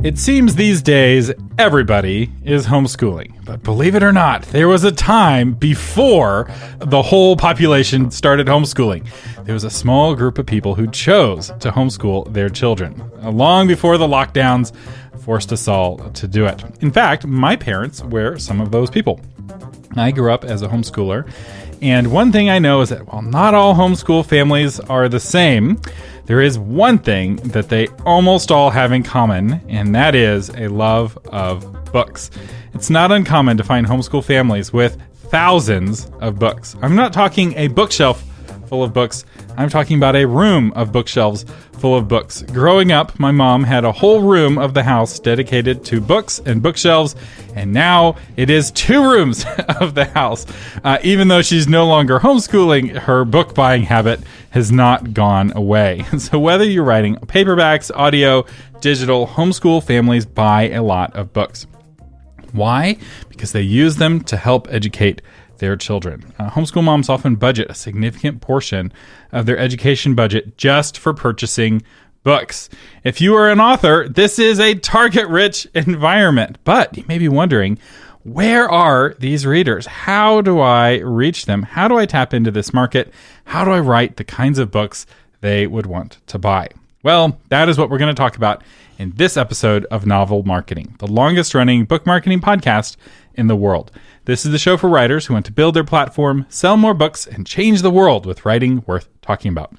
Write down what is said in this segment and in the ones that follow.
It seems these days everybody is homeschooling, but believe it or not, there was a time before the whole population started homeschooling. There was a small group of people who chose to homeschool their children, long before the lockdowns forced us all to do it. In fact, my parents were some of those people. I grew up as a homeschooler, and one thing I know is that while not all homeschool families are the same, there is one thing that they almost all have in common, and that is a love of books. It's not uncommon to find homeschool families with thousands of books. I'm not talking a bookshelf full of books. I'm talking about a room of bookshelves full of books. Growing up, my mom had a whole room of the house dedicated to books and bookshelves, and now it is 2 rooms of the house. Even though she's no longer homeschooling, her book buying habit has not gone away. So whether you're writing paperbacks, audio, digital, homeschool families buy a lot of books. Why? Because they use them to help educate their children. Homeschool moms often budget a significant portion of their education budget just for purchasing books. If you are an author, this is a target-rich environment. But you may be wondering, where are these readers? How do I reach them? How do I tap into this market? How do I write the kinds of books they would want to buy? Well, that is what we're going to talk about in this episode of Novel Marketing, the longest-running book marketing podcast in the world. This is the show for writers who want to build their platform, sell more books, and change the world with writing worth talking about.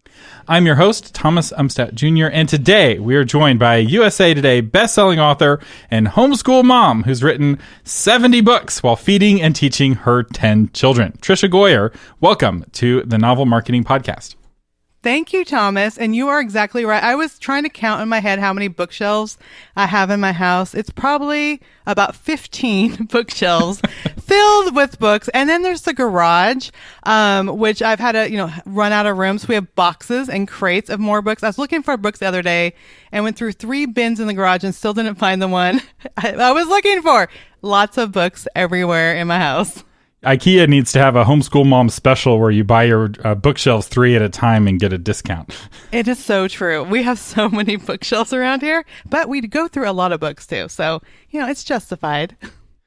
I'm your host, Thomas Umstattd Jr., and today we are joined by USA Today bestselling author and homeschool mom who's written 70 books while feeding and teaching her 10 children. Tricia Goyer, welcome to the Novel Marketing Podcast. Thank you, Thomas. And you are exactly right. I was trying to count in my head how many bookshelves I have in my house. It's probably about 15 bookshelves filled with books. And then there's the garage, which I've had to, run out of room. So we have boxes and crates of more books. I was looking for books the other day and went through 3 bins in the garage and still didn't find the one I was looking for. Lots of books everywhere in my house. IKEA needs to have a homeschool mom special where you buy your bookshelves 3 at a time and get a discount. It is so true. We have so many bookshelves around here, but we go through a lot of books too. So, it's justified.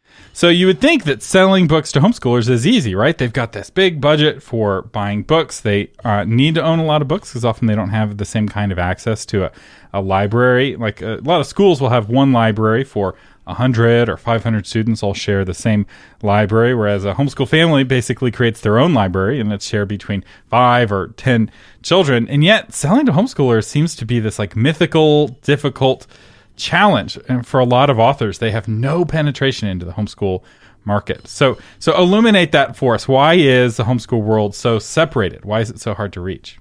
So you would think that selling books to homeschoolers is easy, right? They've got this big budget for buying books. They need to own a lot of books because often they don't have the same kind of access to a library. Like a lot of schools will have one library for 100 or 500 students all share the same library, whereas a homeschool family basically creates their own library and it's shared between 5 or 10 children. And yet selling to homeschoolers seems to be this like mythical, difficult challenge. And for a lot of authors, they have no penetration into the homeschool market. So illuminate that for us. Why is the homeschool world so separated? Why is it so hard to reach?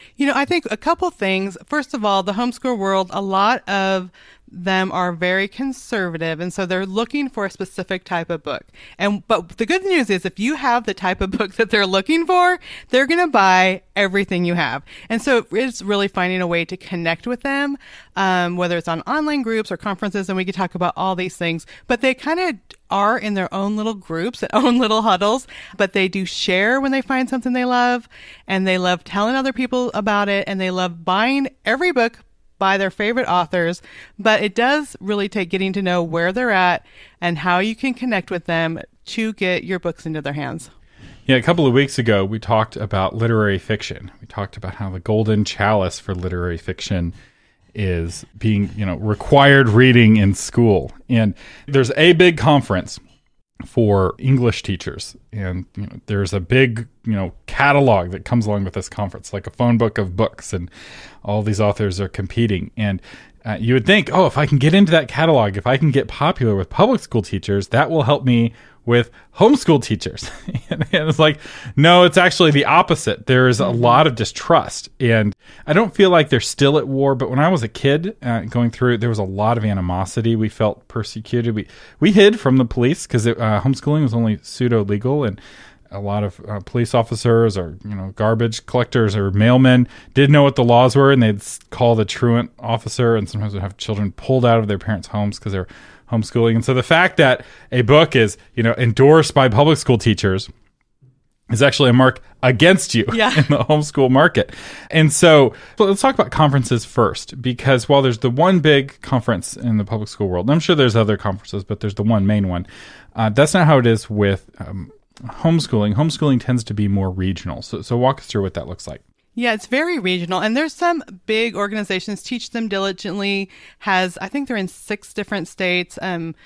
I think a couple things. First of all, the homeschool world, a lot of them are very conservative, and so they're looking for a specific type of book. But the good news is if you have the type of book that they're looking for, they're going to buy everything you have. And so it's really finding a way to connect with them, whether it's on online groups or conferences, and we could talk about all these things. But they kind of are in their own little groups, their own little huddles, but they do share when they find something they love, and they love telling other people about it, and they love buying every book by their favorite authors. But it does really take getting to know where they're at and how you can connect with them to get your books into their hands. Yeah, a couple of weeks ago, we talked about literary fiction. We talked about how the golden chalice for literary fiction is being, required reading in school. And there's a big conference for English teachers. And there's a big, catalog that comes along with this conference, like a phone book of books, and all these authors are competing. And you would think, if I can get into that catalog, if I can get popular with public school teachers, that will help me with homeschool teachers. And it's like, no, it's actually the opposite. There's a lot of distrust. And I don't feel like they're still at war, but when I was a kid going through, there was a lot of animosity. We felt persecuted. We hid from the police because homeschooling was only pseudo-legal, and a lot of police officers or garbage collectors or mailmen did know what the laws were, and they'd call the truant officer, and sometimes would have children pulled out of their parents' homes because they're homeschooling. And so the fact that a book is endorsed by public school teachers is actually a mark against you in the homeschool market. And so let's talk about conferences first, because while there's the one big conference in the public school world, and I'm sure there's other conferences, but there's the one main one. That's not how it is with homeschooling. Homeschooling tends to be more regional. So walk us through what that looks like. Yeah, it's very regional. And there's some big organizations. Teach Them Diligently has, I think they're in 6 different states.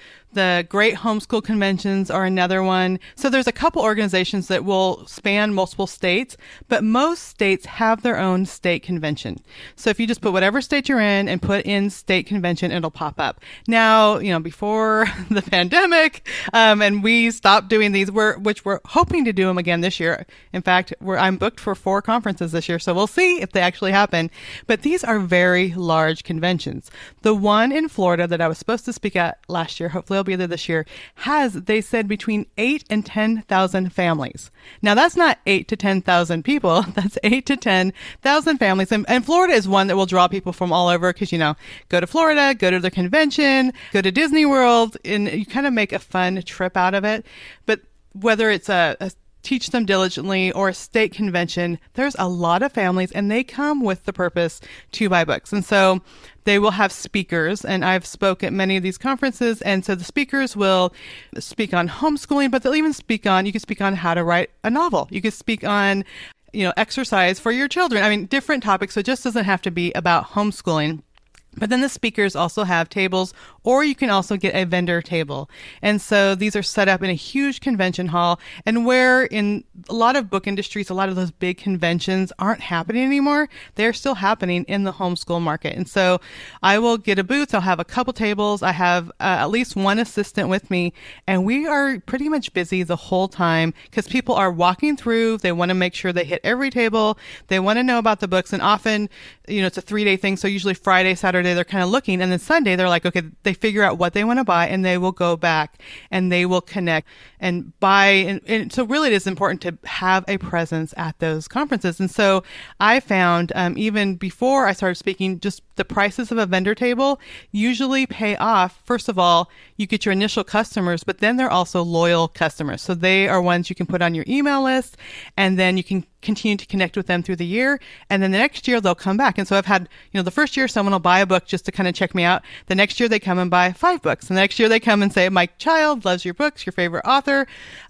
The Great Homeschool Conventions are another one. So there's a couple organizations that will span multiple states, but most states have their own state convention. So if you just put whatever state you're in and put in state convention, it'll pop up. Now, before the pandemic, and we stopped doing these, which we're hoping to do them again this year. In fact, I'm booked for 4 conferences this year, so we'll see if they actually happen. But these are very large conventions. The one in Florida that I was supposed to speak at last year, hopefully I'll be there this year, they said between 8 and 10,000 families. Now that's not 8 to 10,000 people. That's 8 to 10,000 families. And Florida is one that will draw people from all over because, go to Florida, go to the convention, go to Disney World, and you kind of make a fun trip out of it. But whether it's a Teach Them Diligently or a state convention, there's a lot of families and they come with the purpose to buy books. And so they will have speakers, and I've spoke at many of these conferences. And so the speakers will speak on homeschooling, but they'll even you can speak on how to write a novel. You could speak on, exercise for your children. I mean, different topics. So it just doesn't have to be about homeschooling. But then the speakers also have tables, or you can also get a vendor table. And so these are set up in a huge convention hall, and where in a lot of book industries, a lot of those big conventions aren't happening anymore. They're still happening in the homeschool market. And so I will get a booth. I'll have a couple tables. I have at least one assistant with me, and we are pretty much busy the whole time because people are walking through. They want to make sure they hit every table. They want to know about the books. And often, it's a 3-day thing. So usually Friday, Saturday, they're kind of looking, and then Sunday they're like, okay, they figure out what they want to buy, and they will go back and they will connect and buy. And so really it is important to have a presence at those conferences. And so I found, even before I started speaking, just the prices of a vendor table usually pay off. First of all, you get your initial customers, but then they're also loyal customers. So they are ones you can put on your email list, and then you can continue to connect with them through the year. And then the next year they'll come back. And so I've had, the first year someone will buy a book just to kind of check me out. The next year they come and buy 5 books. And the next year they come and say, my child loves your books, your favorite author,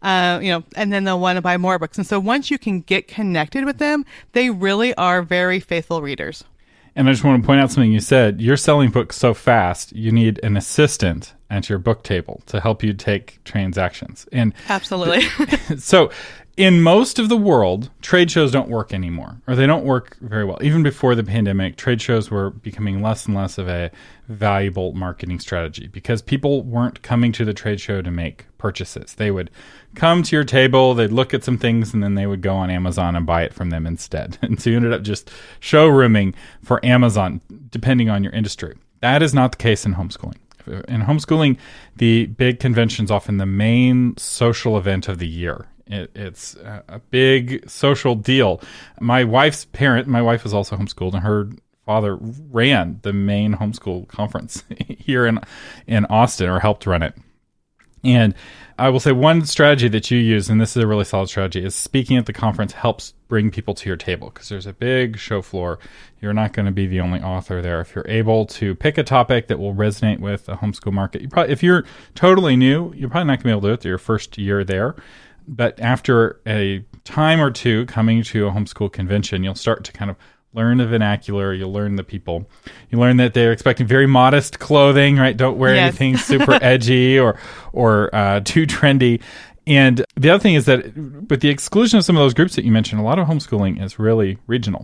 and then they'll want to buy more books. And so once you can get connected with them, they really are very faithful readers. And I just want to point out something you said. You're selling books so fast, you need an assistant at your book table to help you take transactions. And absolutely. So in most of the world, trade shows don't work anymore, or they don't work very well. Even before the pandemic, trade shows were becoming less and less of a valuable marketing strategy because people weren't coming to the trade show to make purchases. They would come to your table, they'd look at some things, and then they would go on Amazon and buy it from them instead. And so you ended up just showrooming for Amazon, depending on your industry. That is not the case in homeschooling. In homeschooling, the big convention's often the main social event of the year. It's a big social deal. My wife was also homeschooled, and her father ran the main homeschool conference here in Austin, or helped run it. And I will say one strategy that you use, and this is a really solid strategy, is speaking at the conference helps bring people to your table because there's a big show floor. You're not going to be the only author there. If you're able to pick a topic that will resonate with the homeschool market, if you're totally new, you're probably not going to be able to do it your first year there. But after a time or two coming to a homeschool convention, you'll start to kind of learn the vernacular. You'll learn the people. You learn that they're expecting very modest clothing, right? Don't wear anything super edgy or too trendy. And the other thing is that with the exclusion of some of those groups that you mentioned, a lot of homeschooling is really regional.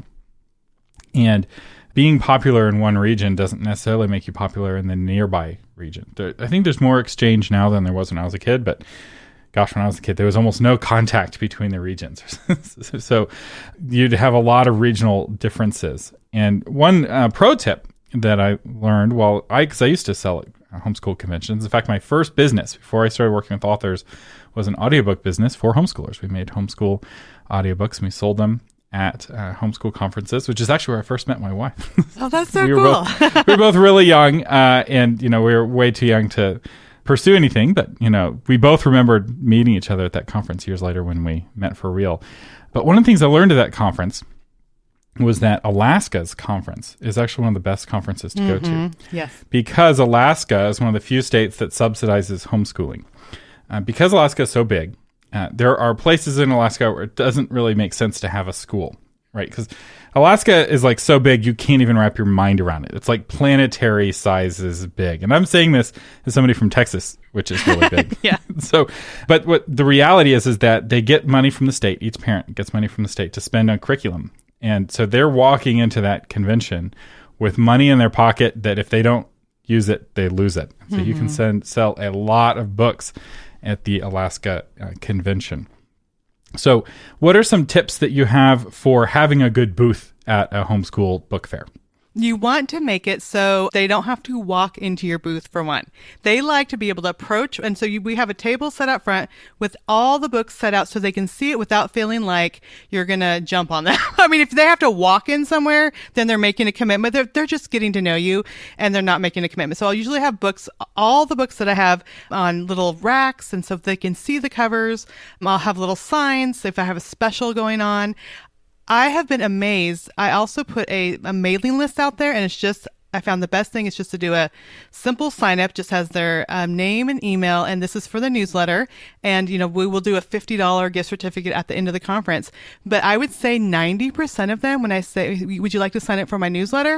And being popular in one region doesn't necessarily make you popular in the nearby region. I think there's more exchange now than there was when I was a kid, but gosh, when I was a kid, there was almost no contact between the regions. So you'd have a lot of regional differences. And one pro tip that I learned because I used to sell at homeschool conventions. In fact, my first business before I started working with authors was an audiobook business for homeschoolers. We made homeschool audiobooks and we sold them at homeschool conferences, which is actually where I first met my wife. Oh, that's so cool. We were both really young, and we were way too young to pursue anything, but, we both remembered meeting each other at that conference years later when we met for real. But one of the things I learned at that conference was that Alaska's conference is actually one of the best conferences to go to. Yes. Because Alaska is one of the few states that subsidizes homeschooling. Because Alaska is so big, there are places in Alaska where it doesn't really make sense to have a school, right? Because Alaska is like so big, you can't even wrap your mind around it. It's like planetary sizes big. And I'm saying this as somebody from Texas, which is really big. Yeah. But what the reality is that they get money from the state. Each parent gets money from the state to spend on curriculum. And so they're walking into that convention with money in their pocket that if they don't use it, they lose it. So you can sell a lot of books at the Alaska convention. So what are some tips that you have for having a good booth at a homeschool book fair? You want to make it so they don't have to walk into your booth, for one. They like to be able to approach, and so we have a table set up front with all the books set out so they can see it without feeling like you're going to jump on them. I mean, if they have to walk in somewhere, then they're making a commitment. They're just getting to know you, and they're not making a commitment. So I'll usually have books, all the books that I have on little racks, and so they can see the covers. I'll have little signs if I have a special going on. I have been amazed. I also put a mailing list out there, and I found the best thing is just to do a simple sign up, just has their name and email, and this is for the newsletter. And, we will do a $50 gift certificate at the end of the conference. But I would say 90% of them, when I say, would you like to sign up for my newsletter?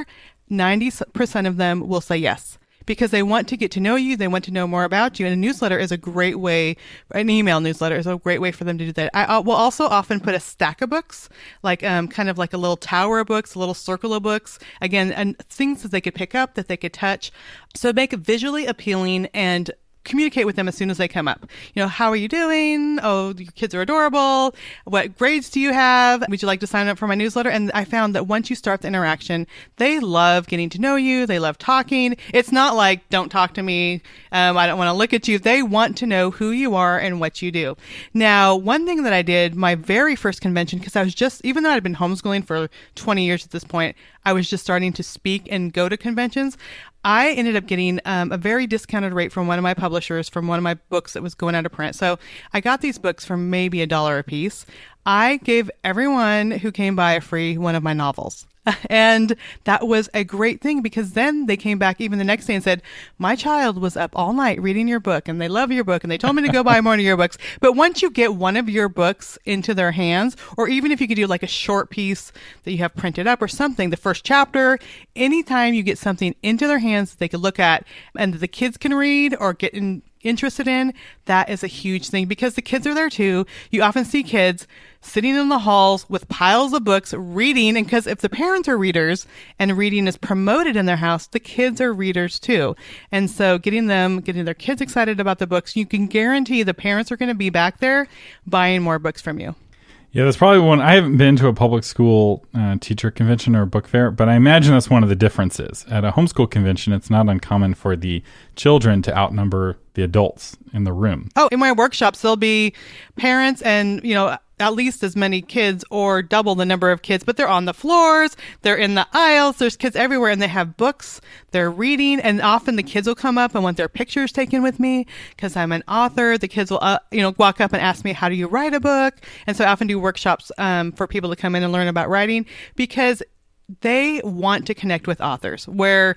90% of them will say yes. Because they want to get to know you, they want to know more about you. And a newsletter is a great way, an email newsletter is a great way for them to do that. I will also often put a stack of books, like kind of like a little tower of books, a little circle of books, again, and things that they could pick up, that they could touch. So make it visually appealing and communicate with them as soon as they come up. How are you doing? Oh, your kids are adorable. What grades do you have? Would you like to sign up for my newsletter? And I found that once you start the interaction, they love getting to know you. They love talking. It's not like, don't talk to me. I don't want to look at you. They want to know who you are and what you do. Now, one thing that I did my very first convention, because I was even though I'd been homeschooling for 20 years at this point, I was just starting to speak and go to conventions. I ended up getting a very discounted rate from one of my publishers from one of my books that was going out of print. So I got these books for maybe $1 a piece. I gave everyone who came by a free one of my novels. And that was a great thing, because then they came back even the next day and said, my child was up all night reading your book and they love your book and they told me to go buy more of your books. But once you get one of your books into their hands, or even if you could do like a short piece that you have printed up or something, the first chapter, anytime you get something into their hands that they could look at and that the kids can read or get interested in, that is a huge thing, because the kids are there too. You often see kids sitting in the halls with piles of books reading, and because if the parents are readers and reading is promoted in their house, the kids are readers too. And so getting their kids excited about the books, you can guarantee the parents are going to be back there buying more books from you. Yeah, that's probably one. I haven't been to a public school teacher convention or book fair, but I imagine that's one of the differences. At a homeschool convention, it's not uncommon for the children to outnumber the adults in the room. Oh, in my workshops, there'll be parents and, at least as many kids or double the number of kids, but they're on the floors, they're in the aisles, there's kids everywhere, and they have books, they're reading, and often the kids will come up and want their pictures taken with me because I'm an author. The kids will, walk up and ask me, how do you write a book? And so I often do workshops for people to come in and learn about writing, because they want to connect with authors where,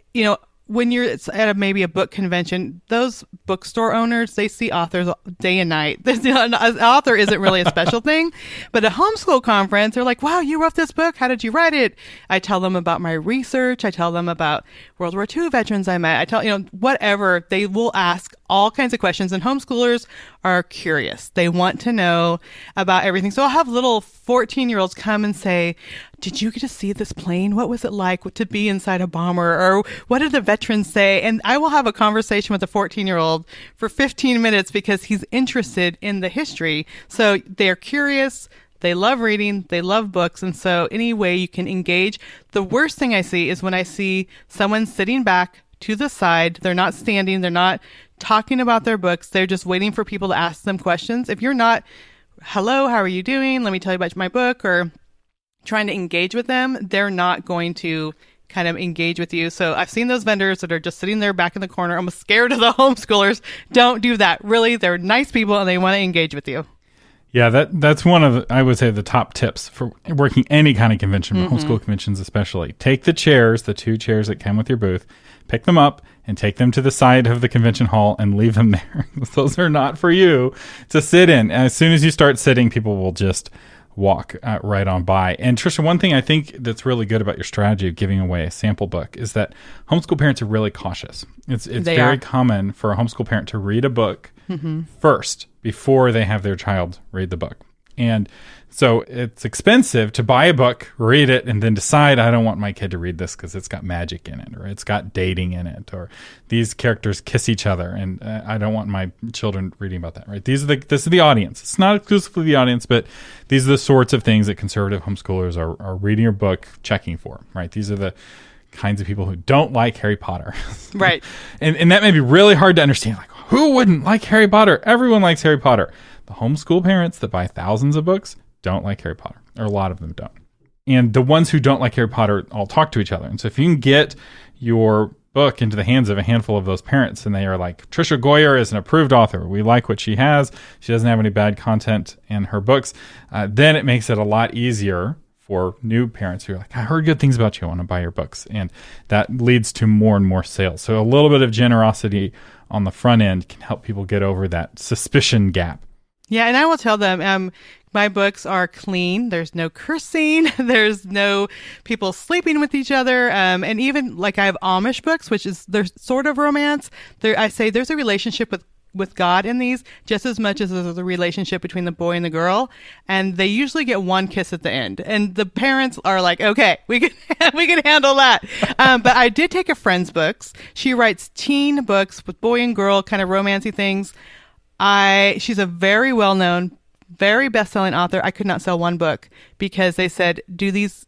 when you're at maybe a book convention, those bookstore owners, they see authors day and night. An author isn't really a special thing. But a homeschool conference, they're like, wow, you wrote this book. How did you write it? I tell them about my research. I tell them about World War II veterans I met. I tell, whatever. They will ask all kinds of questions. And homeschoolers are curious. They want to know about everything. So I'll have little 14-year-olds come and say, did you get to see this plane? What was it like to be inside a bomber? Or what did the veterans say? And I will have a conversation with a 14-year-old for 15 minutes because he's interested in the history. So they're curious. They love reading. They love books. And so any way you can engage. The worst thing I see is when I see someone sitting back to the side. They're not standing. They're not talking about their books. They're just waiting for people to ask them questions. If you're not, hello, how are you doing? Let me tell you about my book, or trying to engage with them, they're not going to kind of engage with you. So I've seen those vendors that are just sitting there back in the corner, almost scared of the homeschoolers. Don't do that. Really, they're nice people and they want to engage with you. Yeah, that's one of, I would say, the top tips for working any kind of convention, homeschool conventions especially. Take the chairs, the 2 chairs that come with your booth, pick them up and take them to the side of the convention hall and leave them there. Those are not for you to sit in. As soon as you start sitting, people will just walk right on by. And Trisha, one thing I think that's really good about your strategy of giving away a sample book is that homeschool parents are really cautious. It's very common for a homeschool parent to read a book first before they have their child read the book. And so it's expensive to buy a book, read it, and then decide, I don't want my kid to read this because it's got magic in it, or it's got dating in it, or these characters kiss each other, and I don't want my children reading about that, right? This is the audience. It's not exclusively the audience, but these are the sorts of things that conservative homeschoolers are reading your book, checking for, right? These are the kinds of people who don't like Harry Potter. Right. And that may be really hard to understand. Like, who wouldn't like Harry Potter? Everyone likes Harry Potter. The homeschool parents that buy thousands of books don't like Harry Potter, or a lot of them don't. And the ones who don't like Harry Potter all talk to each other. And so if you can get your book into the hands of a handful of those parents and they are like, Trisha Goyer is an approved author, we like what she has, she doesn't have any bad content in her books, then it makes it a lot easier for new parents who are like, I heard good things about you, I want to buy your books. And that leads to more and more sales. So a little bit of generosity on the front end can help people get over that suspicion gap. Yeah, and I will tell them, my books are clean. There's no cursing. There's no people sleeping with each other. And even like I have Amish books, which is they're sort of romance. I say there's a relationship with God in these just as much as there's a relationship between the boy and the girl. And they usually get one kiss at the end. And the parents are like, okay, we can handle that. But I did take a friend's books. She writes teen books with boy and girl kind of romancy things. She's a very well-known, very best-selling author. I could not sell one book because they said, do these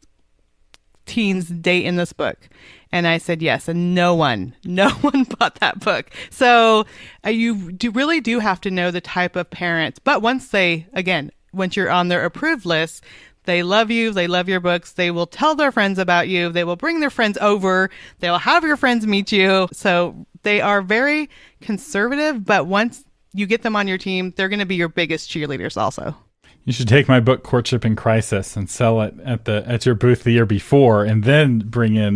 teens date in this book? And I said yes, and no one bought that book. So you really do have to know the type of parents. But once you're on their approved list, they love you, they love your books, they will tell their friends about you, they will bring their friends over, they will have your friends meet you. So they are very conservative, but once you get them on your team, they're going to be your biggest cheerleaders also. You should take my book, Courtship in Crisis, and sell it at your booth the year before, and then bring in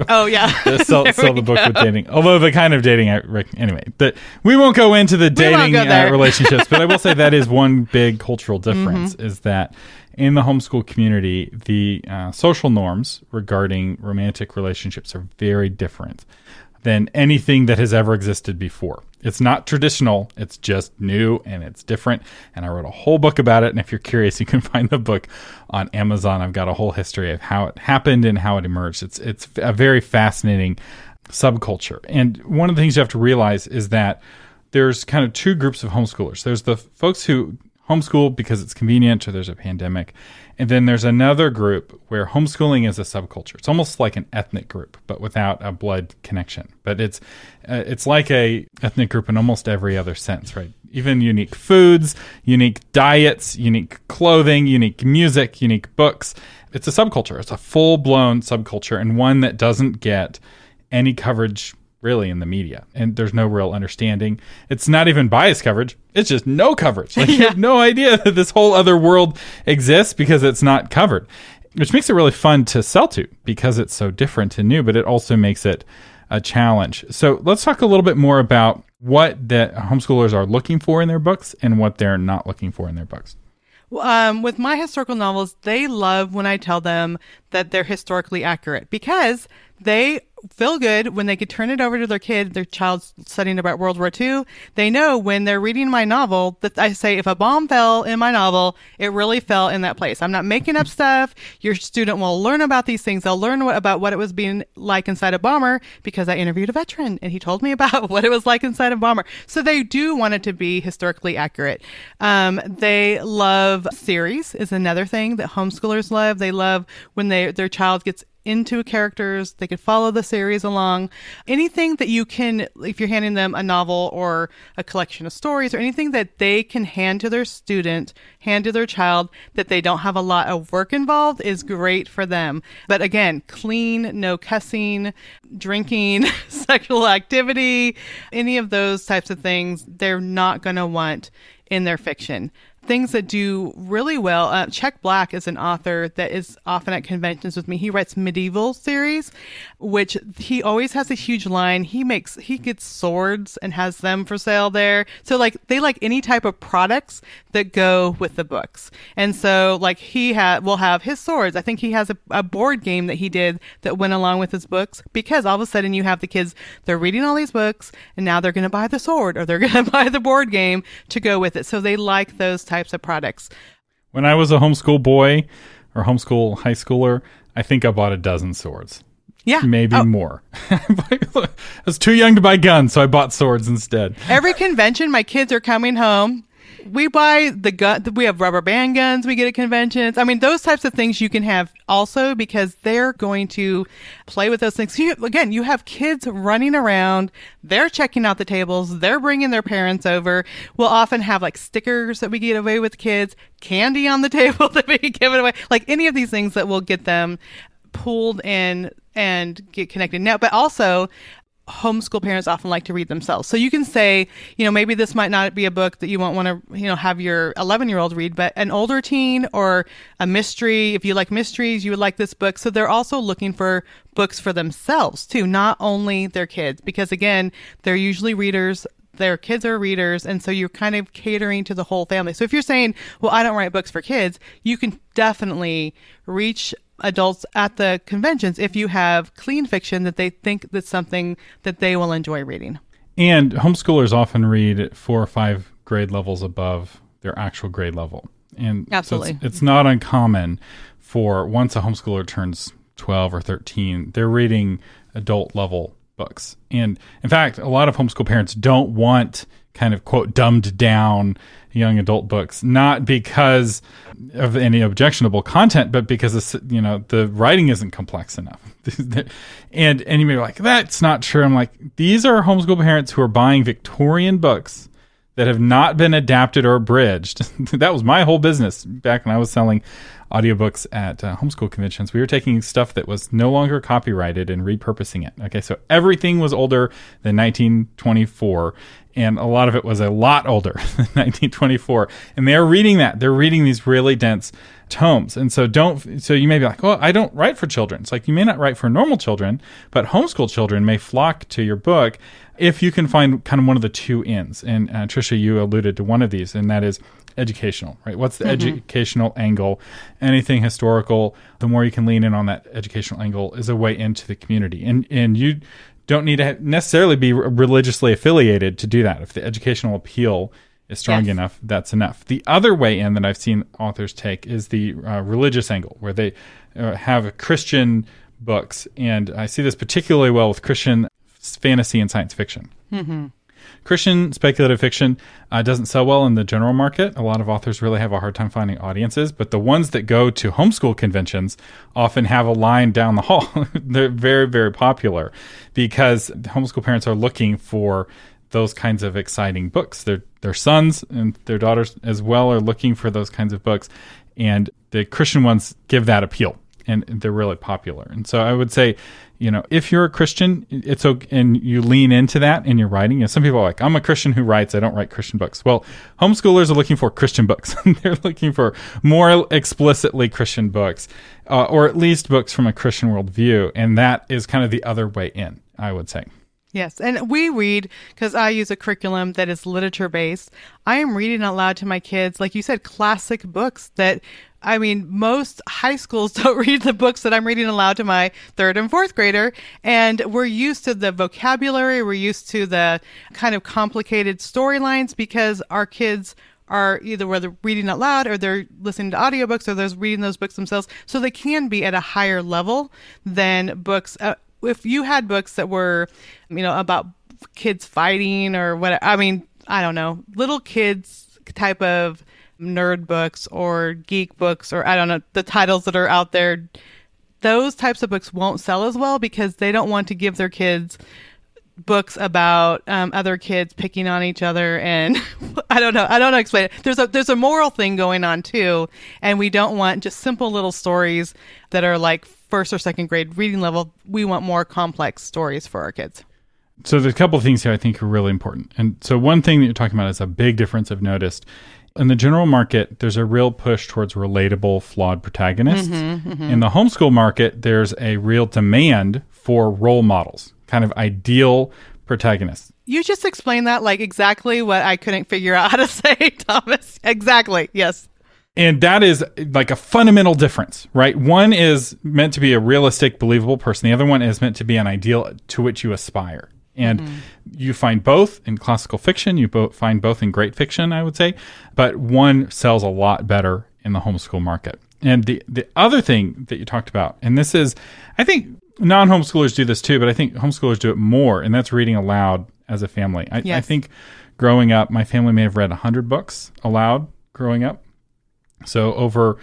sell the book with dating. Although the kind of dating, anyway, but we won't go into the dating relationships. But I will say that is one big cultural difference is that in the homeschool community, the social norms regarding romantic relationships are very different than anything that has ever existed before. It's not traditional. It's just new and it's different. And I wrote a whole book about it. And if you're curious, you can find the book on Amazon. I've got a whole history of how it happened and how it emerged. It's a very fascinating subculture. And one of the things you have to realize is that there's kind of 2 groups of homeschoolers. There's the folks who homeschool because it's convenient or there's a pandemic. And then there's another group where homeschooling is a subculture. It's almost like an ethnic group, but without a blood connection. But it's like a ethnic group in almost every other sense, right? Even unique foods, unique diets, unique clothing, unique music, unique books. It's a subculture. It's a full-blown subculture and one that doesn't get any coverage really in the media, and there's no real understanding. It's not even bias coverage, it's just no coverage. Like you have no idea that this whole other world exists because it's not covered, which makes it really fun to sell to because it's so different and new, but it also makes it a challenge. So let's talk a little bit more about what the homeschoolers are looking for in their books and what they're not looking for in their books. With my historical novels, they love when I tell them that they're historically accurate because they feel good when they could turn it over to their child studying about World War II. They know when they're reading my novel that I say, if a bomb fell in my novel, it really fell in that place. I'm not making up stuff. Your student will learn about these things. They'll learn about what it was being like inside a bomber because I interviewed a veteran and he told me about what it was like inside a bomber. So they do want it to be historically accurate. They love series is another thing that homeschoolers love. They love when their child gets into characters. They could follow the series along. Anything that you can, if you're handing them a novel or a collection of stories or anything that they can hand to their student, hand to their child, that they don't have a lot of work involved, is great for them. But again, clean, no cussing, drinking, sexual activity, any of those types of things, they're not going to want in their fiction. Things that do really well. Chuck Black is an author that is often at conventions with me. He writes medieval series, which he always has a huge line. He gets swords and has them for sale there. So like they like any type of products that go with the books. And so like will have his swords. I think he has a board game that he did that went along with his books, because all of a sudden you have the kids, they're reading all these books and now they're going to buy the sword or they're going to buy the board game to go with it. So they like those types of products. When I was a homeschool boy or homeschool high schooler, I think I bought a dozen swords. Yeah. Maybe more. I was too young to buy guns, so I bought swords instead. Every convention, my kids are coming home. We buy the gun. We have rubber band guns we get at conventions. I mean, those types of things you can have also, because they're going to play with those things. You have kids running around. They're checking out the tables. They're bringing their parents over. We'll often have like stickers that we get away with kids, candy on the table that we give it away. Like any of these things that will get them pulled in and get connected. Now, but also, homeschool parents often like to read themselves. So you can say, maybe this might not be a book that you won't want to, have your 11-year-old read, but an older teen or a mystery. If you like mysteries, you would like this book. So they're also looking for books for themselves too, not only their kids, because again, they're usually readers. Their kids are readers, and so you're kind of catering to the whole family. So if you're saying, well, I don't write books for kids, you can definitely reach adults at the conventions if you have clean fiction that they think that's something that they will enjoy reading. And homeschoolers often read 4 or 5 grade levels above their actual grade level. And absolutely, so it's not uncommon for once a homeschooler turns 12 or 13, they're reading adult level books. And in fact, a lot of homeschool parents don't want kind of quote dumbed down young adult books, not because of any objectionable content, but because the writing isn't complex enough. and you may be like, that's not true. I'm like, these are homeschool parents who are buying Victorian books that have not been adapted or abridged. That was my whole business back when I was selling audiobooks at homeschool conventions. We were taking stuff that was no longer copyrighted and repurposing it. Okay, so everything was older than 1924, and a lot of it was a lot older than 1924. And they're reading that. They're reading these really dense tomes. And so you may be like, well, I don't write for children. It's like, you may not write for normal children, but homeschool children may flock to your book if you can find kind of one of the two ends. And Tricia, you alluded to one of these, and that is educational, right? What's the educational angle? Anything historical, the more you can lean in on that educational angle is a way into the community. And you don't need to necessarily be religiously affiliated to do that. If the educational appeal is strong enough, that's enough. The other way in that I've seen authors take is the religious angle, where they have Christian books. And I see this particularly well with Christian fantasy and science fiction. Mm-hmm. Christian speculative fiction doesn't sell well in the general market. A lot of authors really have a hard time finding audiences, but the ones that go to homeschool conventions often have a line down the hall. They're very, very popular because homeschool parents are looking for those kinds of exciting books. Their sons and their daughters as well are looking for those kinds of books, and the Christian ones give that appeal, and they're really popular. And so I would say, if you're a Christian, it's okay, and you lean into that in your writing. Some people are like, I'm a Christian who writes, I don't write Christian books. Well, homeschoolers are looking for Christian books. They're looking for more explicitly Christian books, or at least books from a Christian worldview. And that is kind of the other way in, I would say. Yes. And we read, because I use a curriculum that is literature based. I am reading out loud to my kids, like you said, classic books that, most high schools don't read the books that I'm reading aloud to my 3rd and 4th grader. And we're used to the vocabulary. We're used to the kind of complicated storylines because our kids are either whether reading out loud or they're listening to audiobooks or they're reading those books themselves. So they can be at a higher level than books. If you had books that were, about kids fighting or what, I don't know, little kids type of nerd books or geek books, or I don't know, the titles that are out there, those types of books won't sell as well because they don't want to give their kids books about other kids picking on each other, and I don't know how to explain it. There's a moral thing going on too, and we don't want just simple little stories that are like first or second grade reading level. We want more complex stories for our kids. So there's a couple of things here I think are really important. And so one thing that you're talking about is a big difference I've noticed. In the general market, there's a real push towards relatable, flawed protagonists. In the homeschool market, there's a real demand for role models, kind of ideal protagonists. You just explained that like exactly what I couldn't figure out how to say, Thomas. Exactly. Yes. And that is like a fundamental difference, right? One is meant to be a realistic, believable person. The other one is meant to be an ideal to which you aspire. And you find both in classical fiction. You find both in great fiction, I would say. But one sells a lot better in the homeschool market. And the other thing that you talked about, and this is, I think non-homeschoolers do this too, but I think homeschoolers do it more, and that's reading aloud as a family. I think growing up, my family may have read 100 books aloud growing up. So over,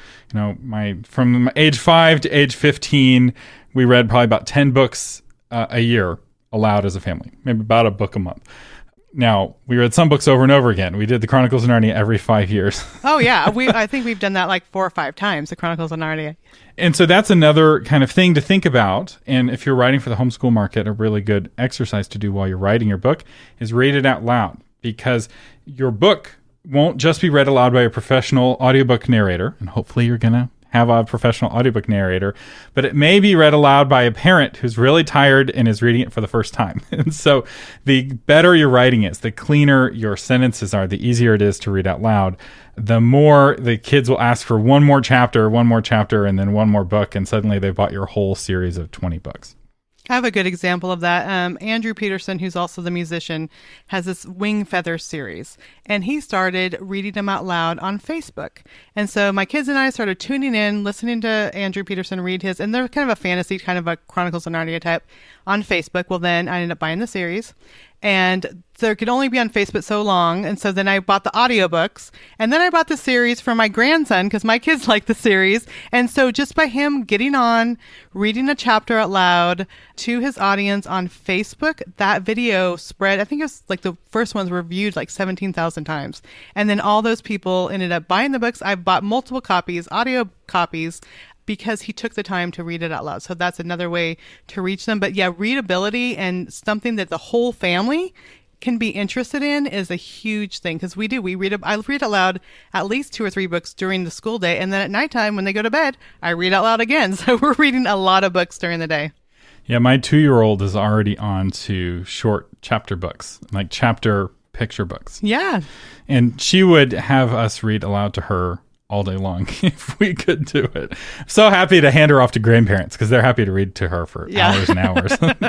from age 5 to age 15, we read probably about 10 books a year aloud as a family, maybe about a book a month. Now, we read some books over and over again. We did the Chronicles of Narnia every 5 years. Oh, yeah. I think we've done that like 4 or 5 times, the Chronicles of Narnia. And so that's another kind of thing to think about. And if you're writing for the homeschool market, a really good exercise to do while you're writing your book is read it out loud, because your book won't just be read aloud by a professional audiobook narrator. And hopefully you're going to have a professional audiobook narrator, but it may be read aloud by a parent who's really tired and is reading it for the first time. And so the better your writing is, the cleaner your sentences are, the easier it is to read out loud, the more the kids will ask for one more chapter, and then one more book, and suddenly they bought your whole series of 20 books. I have a good example of that. Andrew Peterson, who's also the musician, has this Wing Feather series, and he started reading them out loud on Facebook. And so my kids and I started tuning in, listening to Andrew Peterson read his, and they're kind of a fantasy, kind of a Chronicles of Narnia type on Facebook. Well, then I ended up buying the series, and so it could only be on Facebook so long. And so then I bought the audiobooks, and then I bought the series for my grandson because my kids like the series. And so just by him getting on, reading a chapter out loud to his audience on Facebook, that video spread. I think it was like the first ones were viewed like 17,000 times. And then all those people ended up buying the books. I bought multiple copies, audio copies, because he took the time to read it out loud. So that's another way to reach them. But yeah, readability and something that the whole family can be interested in is a huge thing, because I read aloud at least 2 or 3 books during the school day, and then at nighttime when they go to bed, I read out loud again. So we're reading a lot of books during the day. Yeah, my 2-year-old is already on to short chapter books, like chapter picture books. Yeah. And she would have us read aloud to her all day long if we could do it. So happy to hand her off to grandparents because they're happy to read to her for hours and hours.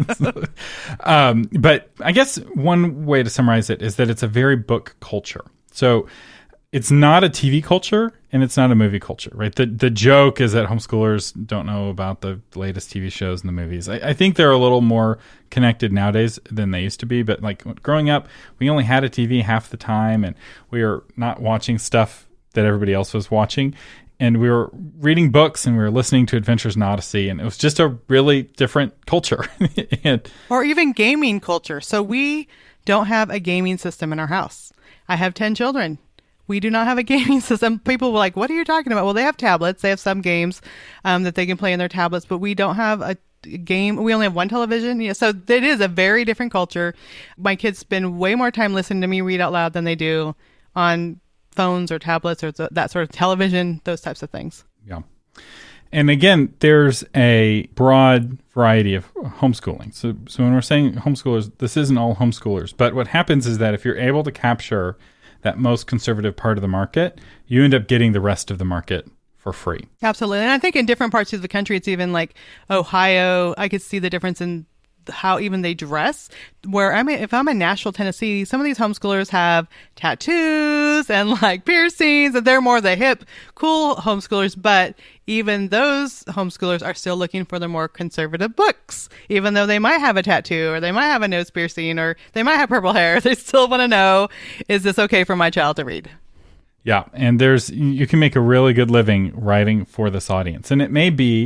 But I guess one way to summarize it is that it's a very book culture. So it's not a TV culture and it's not a movie culture, right? The joke is that homeschoolers don't know about the latest TV shows and the movies. I think they're a little more connected nowadays than they used to be. But like growing up, we only had a TV half the time, and we were not watching stuff that everybody else was watching, and we were reading books and we were listening to Adventures in Odyssey, and it was just a really different culture. Or even gaming culture. So we don't have a gaming system in our house. I have 10 children. We do not have a gaming system. People were like, what are you talking about? Well, they have tablets. They have some games that they can play in their tablets, but we don't have a game. We only have one television. Yeah, so it is a very different culture. My kids spend way more time listening to me read out loud than they do on phones or tablets or that sort of television, those types of things. Yeah. And again, there's a broad variety of homeschooling. So when we're saying homeschoolers, this isn't all homeschoolers. But what happens is that if you're able to capture that most conservative part of the market, you end up getting the rest of the market for free. Absolutely. And I think in different parts of the country, it's even like Ohio, I could see the difference in how even they dress. If I'm in Nashville, Tennessee, some of these homeschoolers have tattoos and like piercings, and they're more the hip, cool homeschoolers. But even those homeschoolers are still looking for the more conservative books, even though they might have a tattoo or they might have a nose piercing or they might have purple hair. They still want to know, is this okay for my child to read? Yeah. And you can make a really good living writing for this audience. And it may be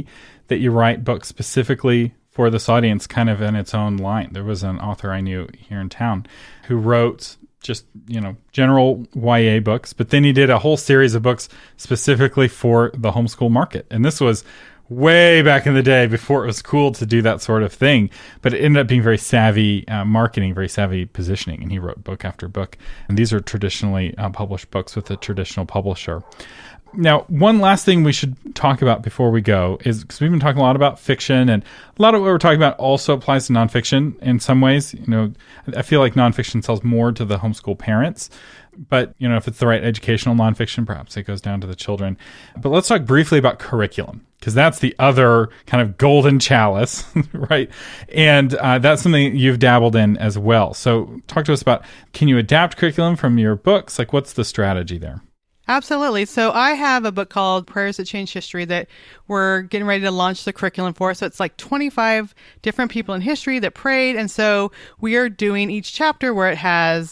that you write books specifically for this audience, kind of in its own line. There was an author I knew here in town who wrote just, general YA books, but then he did a whole series of books specifically for the homeschool market. And this was way back in the day before it was cool to do that sort of thing, but it ended up being very savvy marketing, very savvy positioning. And he wrote book after book. And these are traditionally published books with a traditional publisher. Now, one last thing we should talk about before we go is, because we've been talking a lot about fiction, and a lot of what we're talking about also applies to nonfiction in some ways. I feel like nonfiction sells more to the homeschool parents, but, if it's the right educational nonfiction, perhaps it goes down to the children. But let's talk briefly about curriculum, because that's the other kind of golden chalice, right? And that's something you've dabbled in as well. So talk to us about, can you adapt curriculum from your books? Like, what's the strategy there? Absolutely. So I have a book called Prayers That Change History that we're getting ready to launch the curriculum for. So it's like 25 different people in history that prayed. And so we are doing each chapter where it has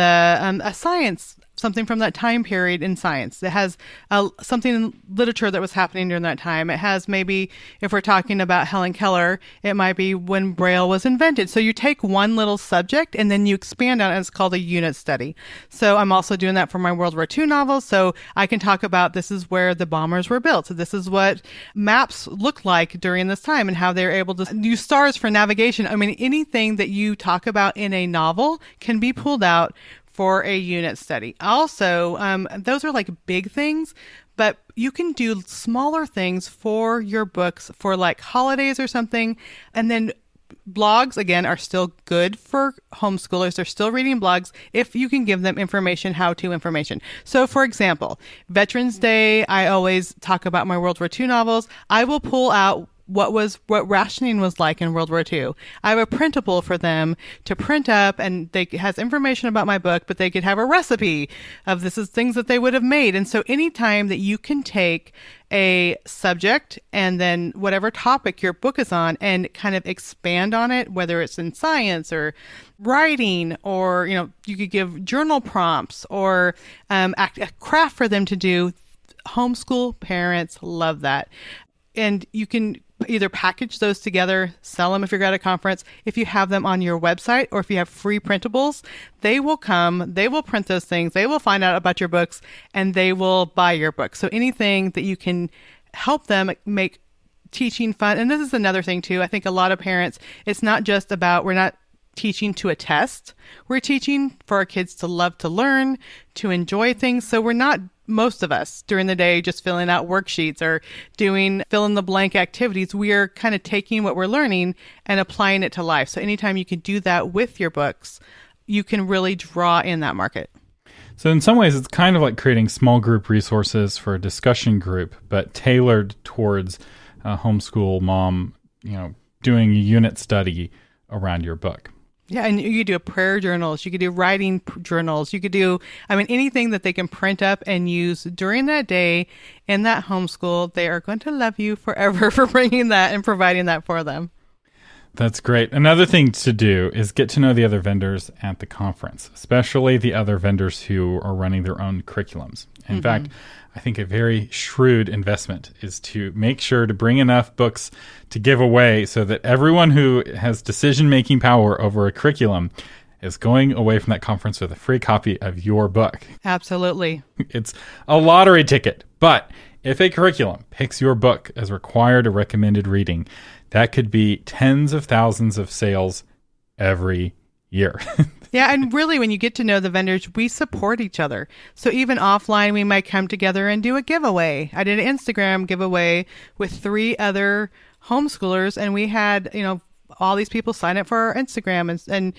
a science, something from that time period in science. It has something in literature that was happening during that time. It has maybe, if we're talking about Helen Keller, it might be when Braille was invented. So you take one little subject and then you expand on it. It's called a unit study. So I'm also doing that for my World War II novels. So I can talk about, this is where the bombers were built. So this is what maps look like during this time and how they're able to use stars for navigation. I mean, anything that you talk about in a novel can be pulled out for a unit study. Also, those are like big things, but you can do smaller things for your books for like holidays or something. And then blogs, again, are still good for homeschoolers. They're still reading blogs if you can give them information, how-to information. So, for example, Veterans Day, I always talk about my World War II novels. I will pull out what rationing was like in World War II. I have a printable for them to print up, and it has information about my book, but they could have a recipe of this is things that they would have made. And so anytime that you can take a subject and then whatever topic your book is on and kind of expand on it, whether it's in science or writing, or, you could give journal prompts or a craft for them to do. Homeschool parents love that. And you can either package those together, sell them if you're at a conference. If you have them on your website, or if you have free printables, they will come, they will print those things, they will find out about your books, and they will buy your book. So anything that you can help them make teaching fun. And this is another thing too. I think a lot of parents, it's not just about, we're not teaching to a test. We're teaching for our kids to love to learn, to enjoy things. So we're not, most of us during the day, just filling out worksheets or doing fill in the blank activities. We are kind of taking what we're learning and applying it to life. So anytime you can do that with your books, you can really draw in that market. So in some ways, it's kind of like creating small group resources for a discussion group, but tailored towards a homeschool mom, doing a unit study around your book. Yeah, and you could do prayer journals, you could do writing journals, you could do, anything that they can print up and use during that day in that homeschool. They are going to love you forever for bringing that and providing that for them. That's great. Another thing to do is get to know the other vendors at the conference, especially the other vendors who are running their own curriculums. In fact, I think a very shrewd investment is to make sure to bring enough books to give away so that everyone who has decision-making power over a curriculum is going away from that conference with a free copy of your book. Absolutely. It's a lottery ticket, but if a curriculum picks your book as required or recommended reading, that could be tens of thousands of sales every year. Yeah, and really, when you get to know the vendors, we support each other. So even offline, we might come together and do a giveaway. I did an Instagram giveaway with 3 other homeschoolers, and we had, all these people sign up for our Instagram and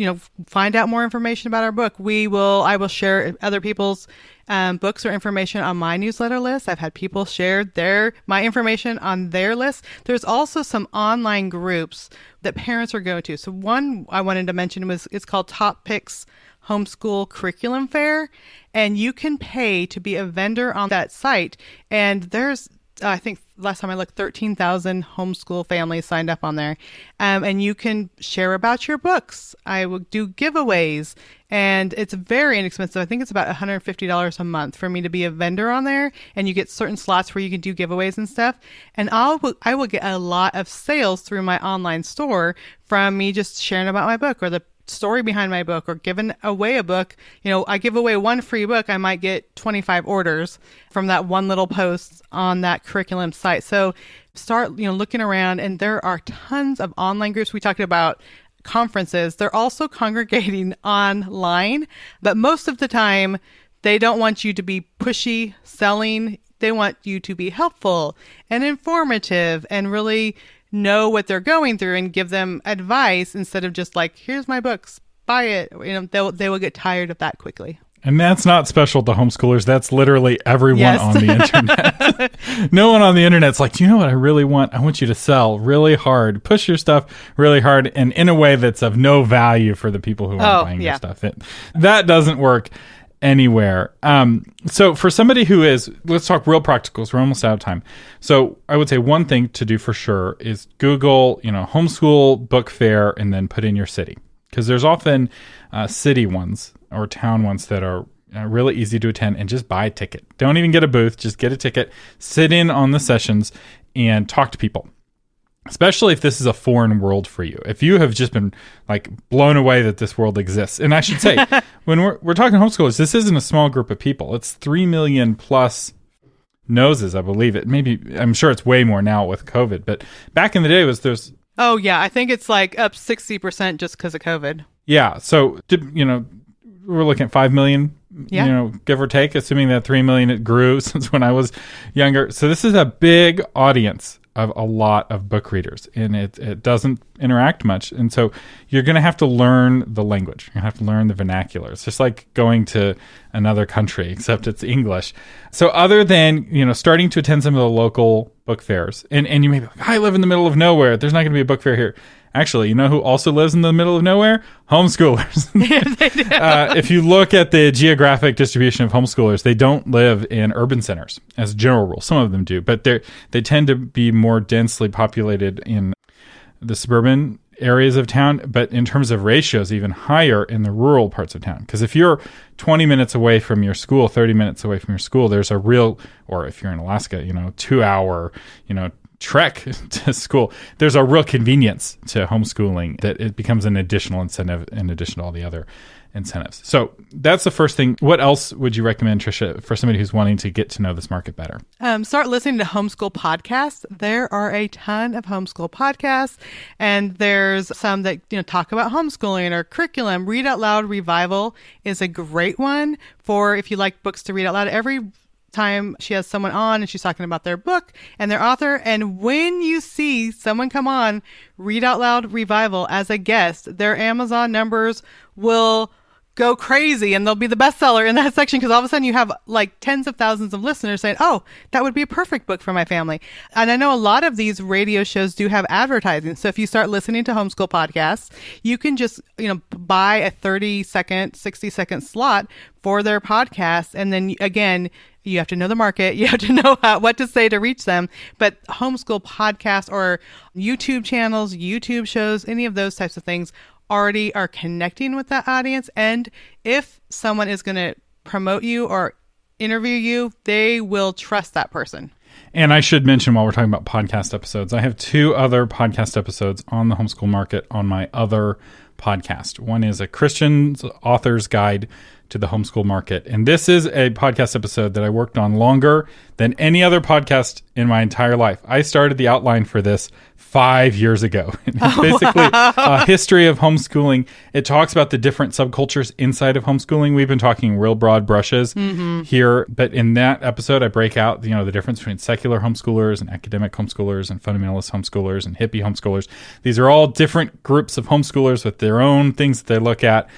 find out more information about our book. I will share other people's books or information on my newsletter list. I've had people share my information on their list. There's also some online groups that parents are going to. So one I wanted to mention it's called Top Picks Homeschool Curriculum Fair, and you can pay to be a vendor on that site. And there's I think last time I looked, 13,000 homeschool families signed up on there. And you can share about your books. I will do giveaways, and it's very inexpensive. I think it's about $150 a month for me to be a vendor on there, and you get certain slots where you can do giveaways and stuff. And I will get a lot of sales through my online store from me just sharing about my book or the story behind my book or giving away a book. I give away one free book, I might get 25 orders from that one little post on that curriculum site. So start, looking around, and there are tons of online groups. We talked about conferences. They're also congregating online, but most of the time they don't want you to be pushy selling. They want you to be helpful and informative and really know what they're going through and give them advice instead of just like, here's my books, buy it. They will get tired of that quickly. And that's not special to homeschoolers. That's literally everyone on the internet. No one on the internet's like, do you know what I really want? I want you to sell really hard, push your stuff really hard, and in a way that's of no value for the people who are buying your stuff. That doesn't work anywhere. So for somebody who is, let's talk real practicals. We're almost out of time. So I would say one thing to do for sure is Google, homeschool book fair, and then put in your city. Because there's often city ones or town ones that are really easy to attend, and just buy a ticket. Don't even get a booth, just get a ticket, sit in on the sessions and talk to people. Especially if this is a foreign world for you. If you have just been like blown away that this world exists. And I should say, when we're talking homeschoolers, this isn't a small group of people. It's 3 million plus noses, I believe it. Maybe, I'm sure it's way more now with COVID. But back in the day, there's... Oh, yeah. I think it's like up 60% just because of COVID. Yeah. So, we're looking at 5 million, give or take, assuming that 3 million it grew since when I was younger. So this is a big audience of a lot of book readers, and it doesn't interact much. And so you're going to have to learn the language. You're going to have to learn the vernacular. It's just like going to another country, except it's English. So other than, starting to attend some of the local book fairs, and you may be like, I live in the middle of nowhere. There's not going to be a book fair here. Actually, you know who also lives in the middle of nowhere? Homeschoolers. Yes, they do. If you look at the geographic distribution of homeschoolers, they don't live in urban centers as a general rule. Some of them do, but they tend to be more densely populated in the suburban areas of town, but in terms of ratios, even higher in the rural parts of town. Because if you're 20 minutes away from your school, 30 minutes away from your school, there's a real, or if you're in Alaska, 2-hour, trek to school, there's a real convenience to homeschooling that it becomes an additional incentive in addition to all the other incentives. So that's the first thing. What else would you recommend, Tricia, for somebody who's wanting to get to know this market better? Start listening to homeschool podcasts. There are a ton of homeschool podcasts, and there's some that talk about homeschooling or curriculum. Read Out Loud Revival is a great one for if you like books to read out loud. Every time she has someone on and she's talking about their book and their author, and when you see someone come on Read Out Loud Revival as a guest, their Amazon numbers will go crazy and they'll be the bestseller in that section, because all of a sudden you have like tens of thousands of listeners saying, oh, that would be a perfect book for my family. And I know a lot of these radio shows do have advertising. So if you start listening to homeschool podcasts, you can just, buy a 30-second, 60-second slot for their podcast. And then again, you have to know the market. You have to know what to say to reach them. But homeschool podcasts or YouTube channels, YouTube shows, any of those types of things already are connecting with that audience. And if someone is going to promote you or interview you, they will trust that person. And I should mention, while we're talking about podcast episodes, I have 2 other podcast episodes on the homeschool market on my other podcast. One is a Christian author's guide to the homeschool market. And this is a podcast episode that I worked on longer than any other podcast in my entire life. I started the outline for this 5 years ago. It's basically a history of homeschooling. It talks about the different subcultures inside of homeschooling. We've been talking real broad brushes here, but in that episode, I break out, the difference between secular homeschoolers and academic homeschoolers and fundamentalist homeschoolers and hippie homeschoolers. These are all different groups of homeschoolers with their own things that they look at.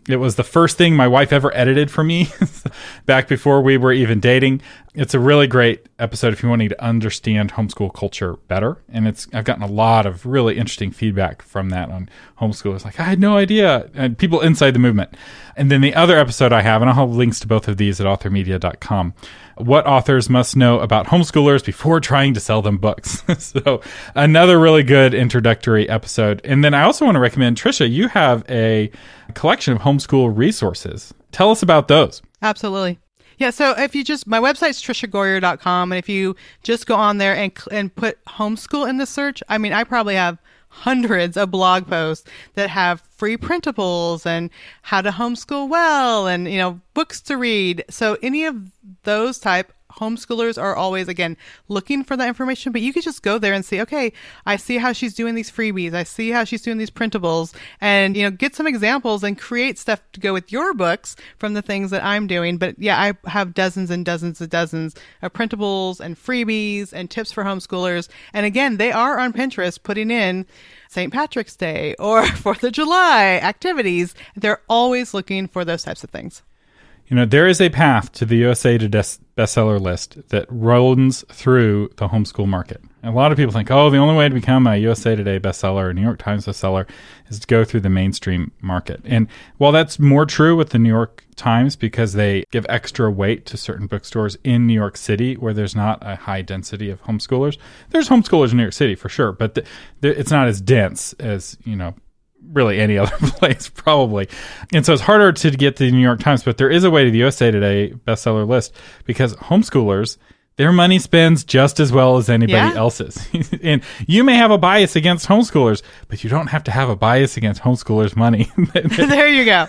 It was the first thing my wife ever edited for me back before we were even dating. It's a really great episode if you want to understand homeschool culture better. And I've gotten a lot of really interesting feedback from that on homeschoolers. Like, I had no idea. And people inside the movement. And then the other episode I have, and I'll have links to both of these at authormedia.com, what authors must know about homeschoolers before trying to sell them books. So another really good introductory episode. And then I also want to recommend, Tricia, you have a collection of homeschool resources. Tell us about those. Absolutely. Yeah, so if you my website's triciagoyer.com, and if you just go on there and put homeschool in the search, I mean, I probably have hundreds of blog posts that have free printables and how to homeschool well and, books to read. So any of those type homeschoolers are always, again, looking for that information, but you could just go there and see, okay, I see how she's doing these freebies. I see how she's doing these printables, and, get some examples and create stuff to go with your books from the things that I'm doing. But yeah, I have dozens and dozens of printables and freebies and tips for homeschoolers. And again, they are on Pinterest putting in St. Patrick's Day or 4th of July activities. They're always looking for those types of things. There is a path to the USA Today bestseller list that runs through the homeschool market. A lot of people think, the only way to become a USA Today bestseller or New York Times bestseller is to go through the mainstream market. And while that's more true with the New York Times because they give extra weight to certain bookstores in New York City where there's not a high density of homeschoolers, there's homeschoolers in New York City for sure, but it's not as dense as, really any other place, probably. And so it's harder to get the New York Times, but there is a way to the USA Today bestseller list because homeschoolers, their money spends just as well as anybody else's. And you may have a bias against homeschoolers, but you don't have to have a bias against homeschoolers' money. There you go.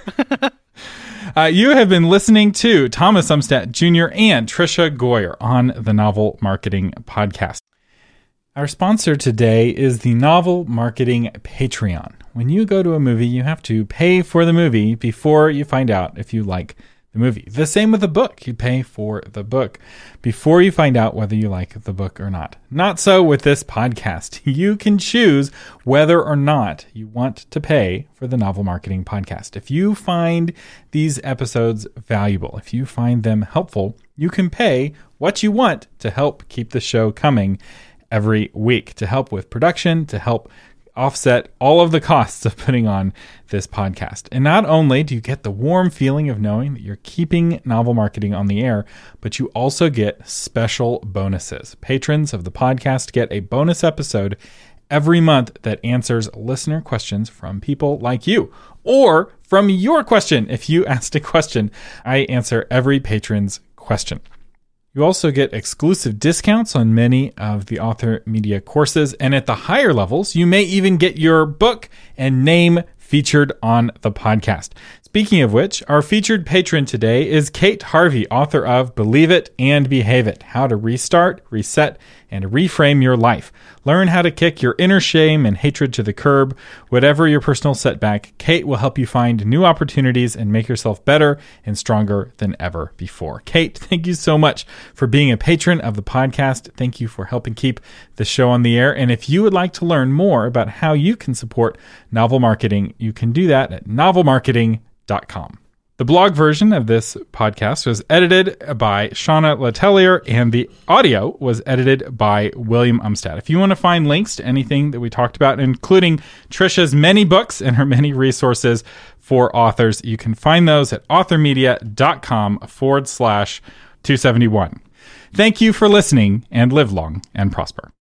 You have been listening to Thomas Umstattd Jr. and Tricia Goyer on the Novel Marketing Podcast. Our sponsor today is the Novel Marketing Patreon. When you go to a movie, you have to pay for the movie before you find out if you like the movie. The same with a book. You pay for the book before you find out whether you like the book or not. Not so with this podcast. You can choose whether or not you want to pay for the Novel Marketing Podcast. If you find these episodes valuable, if you find them helpful, you can pay what you want to help keep the show coming every week, to help with production, to help offset all of the costs of putting on this podcast. And not only do you get the warm feeling of knowing that you're keeping novel marketing on the air, but you also get special bonuses. Patrons of the podcast get a bonus episode every month that answers listener questions from people like you, or from your question. If you asked a question, I answer every patron's question. You also get exclusive discounts on many of the Author Media courses, and at the higher levels, you may even get your book and name featured on the podcast. Speaking of which, our featured patron today is Kate Harvey, author of Believe It and Behave It: How to Restart, Reset, and Reframe Your Life. Learn how to kick your inner shame and hatred to the curb. Whatever your personal setback, Kate will help you find new opportunities and make yourself better and stronger than ever before. Kate, thank you so much for being a patron of the podcast. Thank you for helping keep the show on the air. And if you would like to learn more about how you can support novel marketing, you can do that at novelmarketing.com. The blog version of this podcast was edited by Shauna Letelier, and the audio was edited by William Umstattd. If you want to find links to anything that we talked about, including Tricia's many books and her many resources for authors, you can find those at authormedia.com/271. Thank you for listening, and live long and prosper.